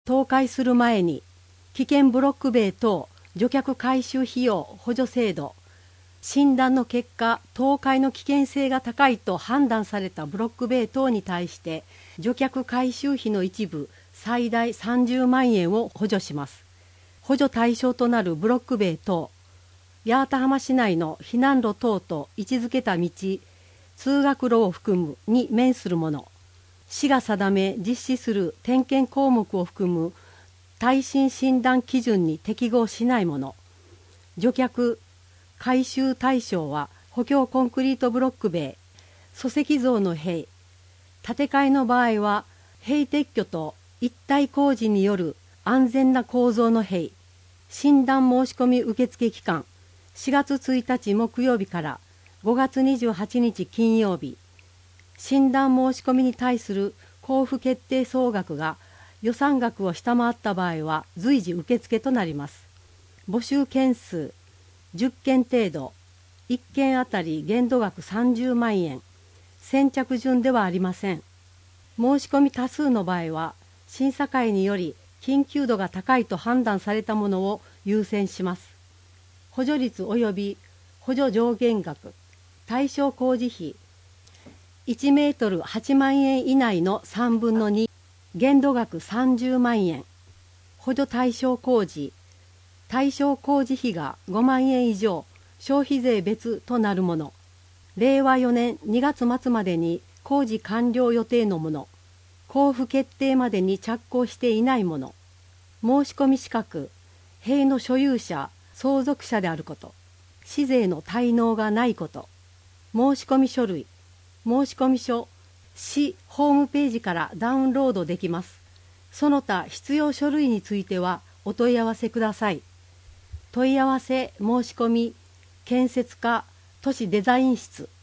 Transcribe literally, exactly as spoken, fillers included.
倒壊する前に危険ブロック塀等除却改修費用補助制度、診断の結果倒壊の危険性が高いと判断されたブロック塀等に対して除却改修費の一部最大さんじゅうまんえんを補助します。補助対象となるブロック塀等、八幡浜市内の避難路等と位置づけた道、通学路を含むに面するもの、市が定め実施する点検項目を含む耐震診断基準に適合しないもの、除却改修対象は補強コンクリートブロック塀、礎石造の塀、建て替えの場合は塀撤去と一体工事による安全な構造の塀、診断申し込み受付期間しがつついたち木曜日からごがつにじゅうはちにち金曜日、診断申し込みに対する交付決定総額が予算額を下回った場合は随時受付となります。募集件数じゅっけん程度、いっけんあたり限度額さんじゅうまんえん、先着順ではありません。申し込み多数の場合は審査会により緊急度が高いと判断されたものを優先します。補助率及び補助上限額、対象工事費いちメートルはちまんえん以内のさんぶんのに、限度額さんじゅうまんえん、補助対象工事、対象工事費がごまんえん以上、消費税別となるもの、れいわよねんにがつまつまでに工事完了予定のもの、交付決定までに着工していないもの、申し込み資格、塀の所有者、相続者であること、市税の滞納がないこと、申し込み書類、申し込み書、市ホームページからダウンロードできます。その他必要書類についてはお問い合わせください。問い合わせ申し込み建設課都市デザイン室